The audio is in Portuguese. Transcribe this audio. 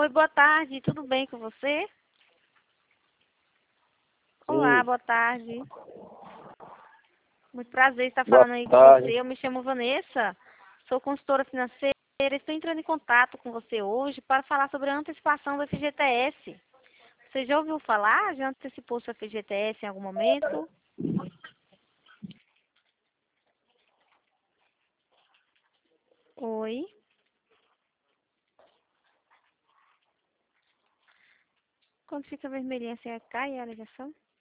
Oi, boa tarde, tudo bem com você? Olá, Sim, boa tarde. Muito prazer estar boa falando aí com tarde. você. Eu me chamo Vanessa, sou consultora financeira. Estou entrando em contato com você hoje para falar sobre a antecipação do FGTS. Você já ouviu falar? Já antecipou seu FGTS em algum momento? Oi. Quando fica vermelhinha, você cai a ligação?